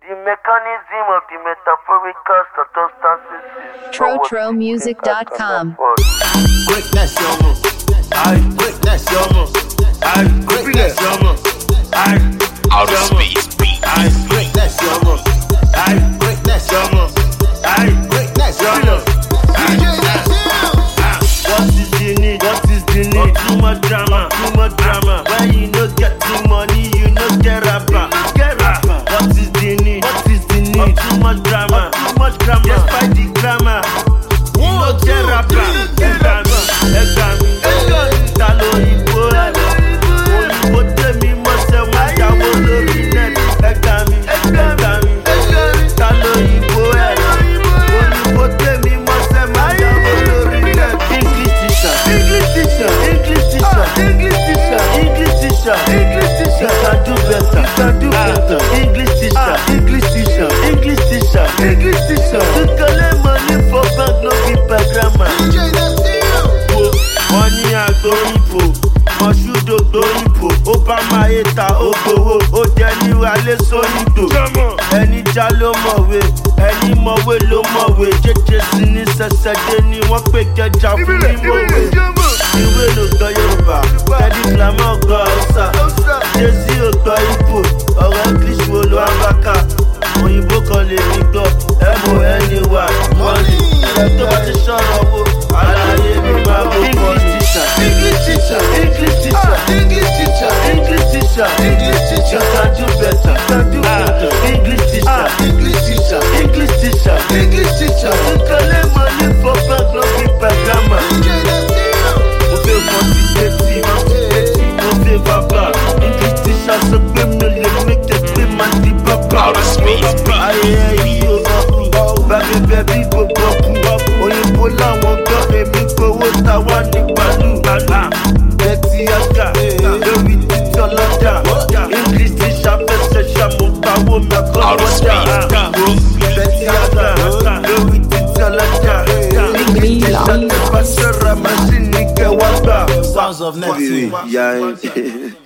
The mechanism of the metaphorical circumstances is TroTroMusic.com. Quick, that's your move. Quick, that's your move. Quick, that's your move. Outer space beat. Quick, that's your move. Quick, that's your move. Quick, that's your move. What is the need? What is the need? Too much drama, too much drama. When you no get the money, you no get rapper. What is the need? What is the need? Too much drama, too much grammar. Despite the grammar, you no get rapper. Talo ibo, oyinbo temi mo se mo jawo lórí net. Egami, talo ibo, oyinbo temi mo se mo jawo lórí net. English teacher, English teacher, English teacher, English teacher, English teacher, English teacher. You can do better, you can do better. English teacher, English teacher, English teacher, English teacher. To collect money for bank no be per grammar. Money àgbo ìbò, mọ̀ṣúdò gbó ìbò, ó bá máa yé ta ó gbowó, ó jẹ́ níwálé sóyìnbó. Ẹni já ló mọ̀wé, ẹni mọ̀wé ló mọ̀wé, jẹ́jẹ́ sí ní sẹ́sẹ́dé ni wọ́n pè kẹjà fún mímọ̀wé. Ìwé ló gbọ́ Yorùbá, Kẹ́dí Flamọ́ gbọ́ Hausa, Jésì ò gbọ́ Ìbò, ọ̀rọ̀ English wo ló ń bá ká? Òyìnbó kan lè ní gbọ́, MONEY, money, ẹ̀ tó bá ti sọ̀rọ̀ wo, àlàyé mi máa bó pọ̀ ní. English teacher, English teacher, English teacher, English teacher, English teacher. You can do better, you can do better. English teacher, English teacher, English teacher, English teacher. You collect money for bank, no be per grammar. Mo fẹ́ quantitative, mo fẹ́ verbal. English teacher sọ pé mi lè make it pé máa di bàbá. Outer space beat. Ayẹyẹ yìí ó rọrùn, bàbá bí gbogbo kú. Òyìnbó làwọn gbọ́ èmi gbowó táwa ní pàlú. Betty Aga, lórí títí ọlọ́jà. English teacher fẹsẹ̀ ṣàmùpàwò mẹ́kọ̀ọ́jà. Betty Aga, lórí títí ọlọ́jà. English teacher tẹ pàṣẹ ra màṣíìnì kẹwàá gbà. Sounds of Neptune. Yeah.